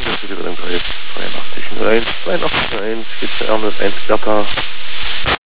das ist wieder beim 82 01 82 1 Spitze R01 Bertha